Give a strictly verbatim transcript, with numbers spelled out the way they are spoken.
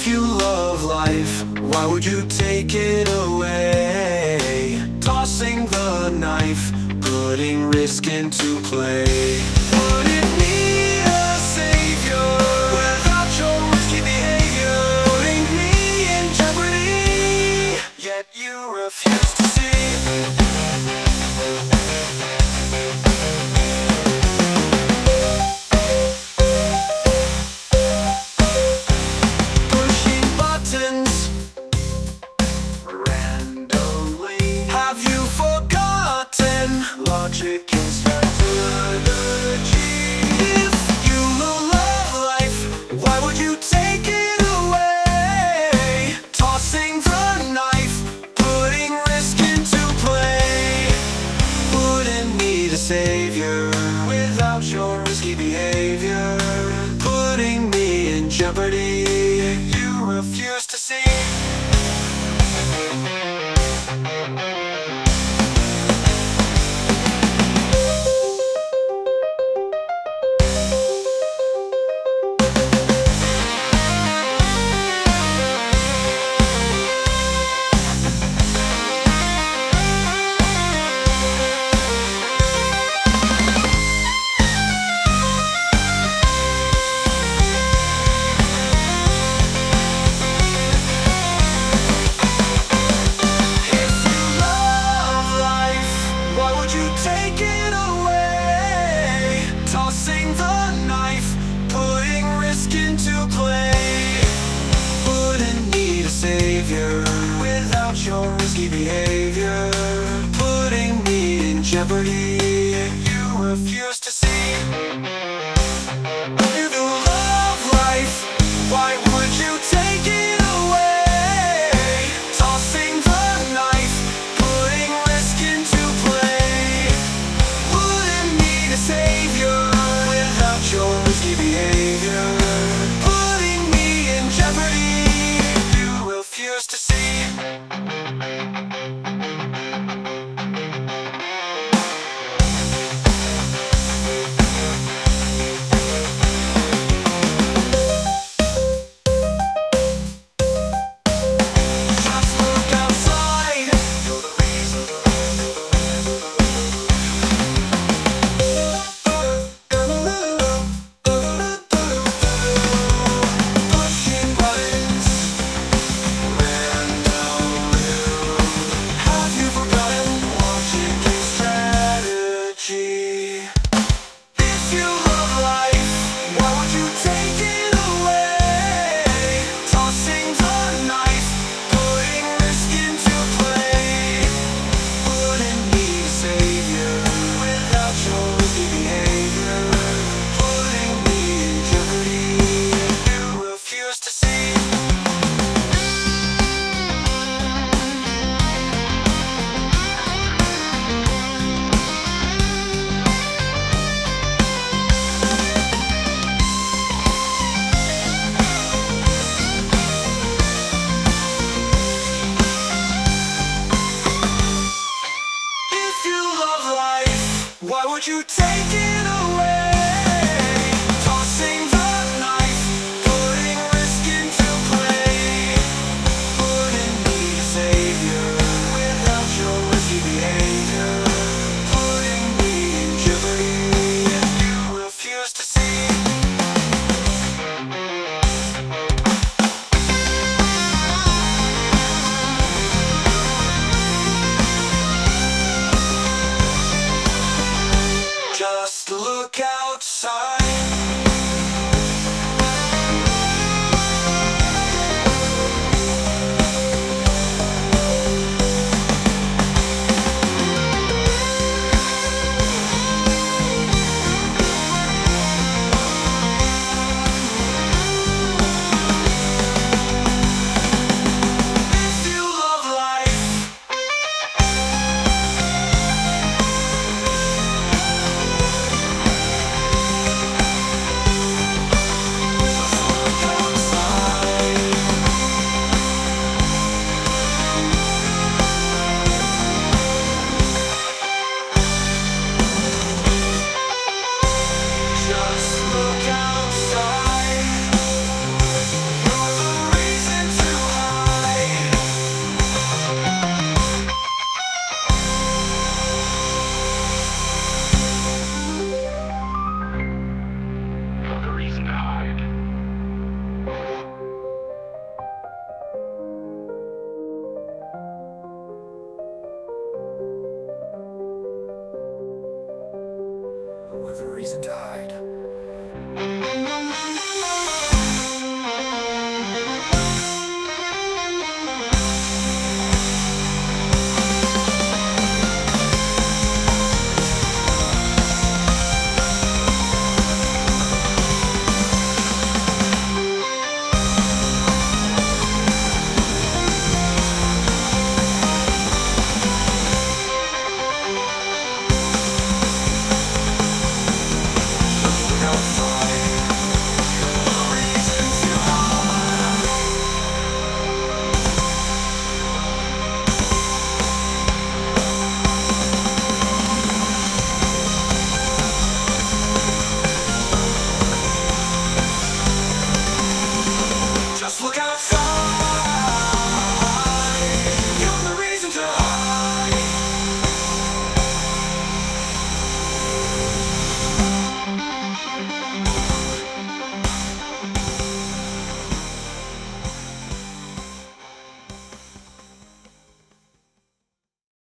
you love life, why would you take it away? Tossing the knife, putting risk into play. Wouldn't need a savior without your risky behavior, putting me in jeopardy, yet you refuse to see. Logic and strategy. If you love life, why would you take it away? Tossing the knife, putting risk into play. Wouldn't need a savior without your risky behavior, putting me in jeopardy, you refuse to see. Take it away, tossing the knife, putting risk into play. Wouldn't need a savior without your risky behavior, putting me in jeopardy, you refuse to see. If you love life, why would you take it away? Tossing the knife, putting risk into play. Savior without your risky behavior,